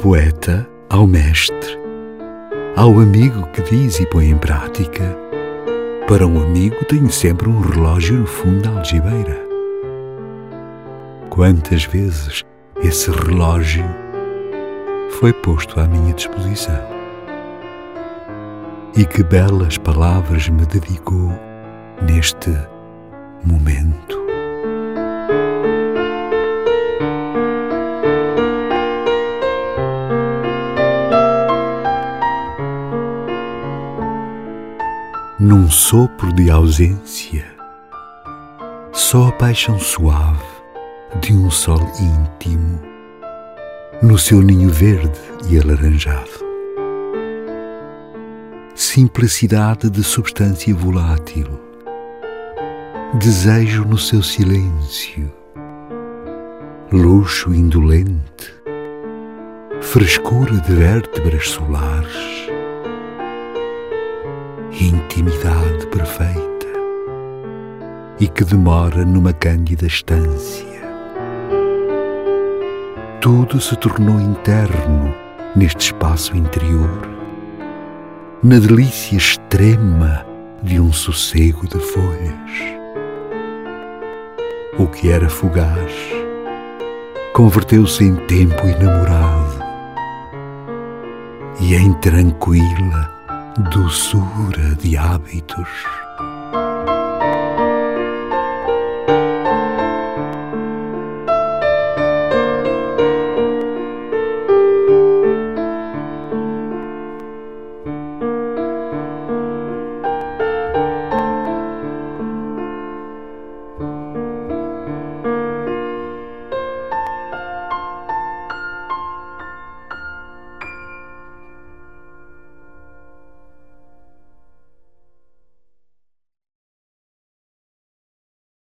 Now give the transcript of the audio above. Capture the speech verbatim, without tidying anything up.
poeta ao mestre, ao amigo que diz e põe em prática. Para um amigo tenho sempre um relógio no fundo da algibeira. Quantas vezes esse relógio foi posto à minha disposição. E que belas palavras me dedicou neste momento. Num sopro de ausência, só a paixão suave de um sol íntimo no seu ninho verde e alaranjado. Simplicidade de substância volátil, desejo no seu silêncio, luxo indolente, frescura de vértebras solares, intimidade perfeita e que demora numa cândida estância. Tudo se tornou interno neste espaço interior, na delícia extrema de um sossego de folhas. O que era fugaz converteu-se em tempo enamorado e em tranquila doçura de hábitos.